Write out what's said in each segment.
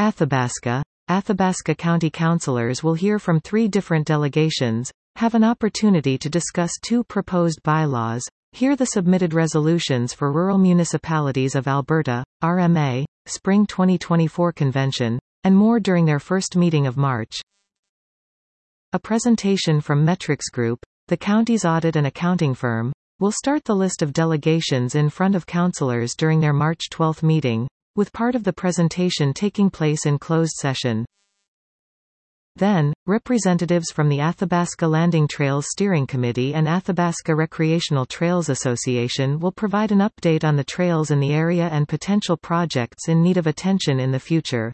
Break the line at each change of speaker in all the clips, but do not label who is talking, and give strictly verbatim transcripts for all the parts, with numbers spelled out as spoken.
Athabasca. Athabasca County Councilors will hear from three different delegations, have an opportunity to discuss two proposed bylaws, hear the submitted resolutions for Rural Municipalities of Alberta, R M A, Spring twenty twenty-four Convention, and more during their first meeting of March. A presentation from Metrics Group, the county's audit and accounting firm, will start the list of delegations in front of councilors during their March twelfth meeting, with part of the presentation taking place in closed session. Then, representatives from the Athabasca Landing Trails Steering Committee and Athabasca Recreational Trails Association will provide an update on the trails in the area and potential projects in need of attention in the future.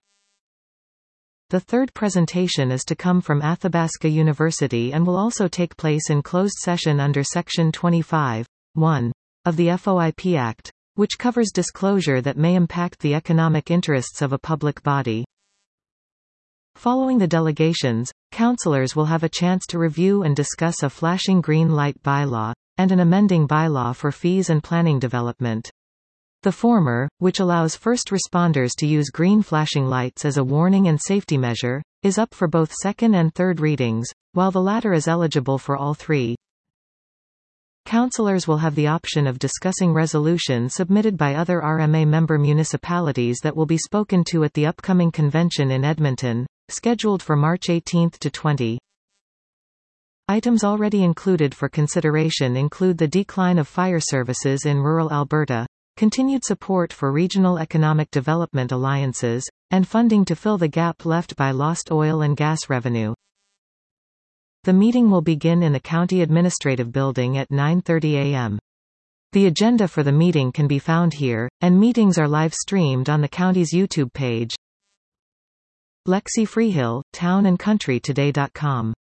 The third presentation is to come from Athabasca University and will also take place in closed session under Section twenty-five point one of the F O I P Act, which covers disclosure that may impact the economic interests of a public body. Following the delegations, councilors will have a chance to review and discuss a flashing green light bylaw, and an amending bylaw for fees and planning development. The former, which allows first responders to use green flashing lights as a warning and safety measure, is up for both second and third readings, while the latter is eligible for all three. Councilors will have the option of discussing resolutions submitted by other R M A member municipalities that will be spoken to at the upcoming convention in Edmonton, scheduled for March eighteenth to twentieth. Items already included for consideration include the decline of fire services in rural Alberta, continued support for regional economic development alliances, and funding to fill the gap left by lost oil and gas revenue. The meeting will begin in the County Administrative Building at nine thirty a m The agenda for the meeting can be found here, and meetings are live-streamed on the county's YouTube page. Lexi Freehill, town and country today dot com